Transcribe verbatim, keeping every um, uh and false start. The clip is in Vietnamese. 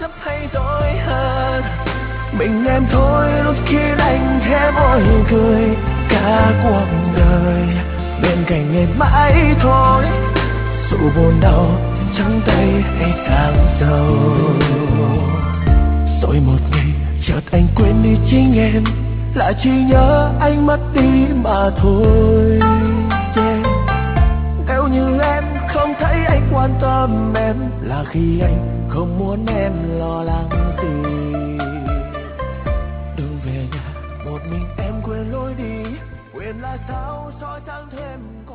thấp hay dối hơn. Mình em thôi lúc khi anh khẽ môi cười, cả cuộc đời bên cạnh em mãi thôi. Dù buồn đau trắng tay hay càng giàu, rồi một ngày chợt anh quên đi chính em, lại chỉ nhớ anh mất đi mà thôi. Yeah. Nếu như em không thấy anh quan tâm em, là khi anh không muốn em lo lắng gì. Đường về nhà một mình em quên lối đi, quên là sao soi tháng thêm.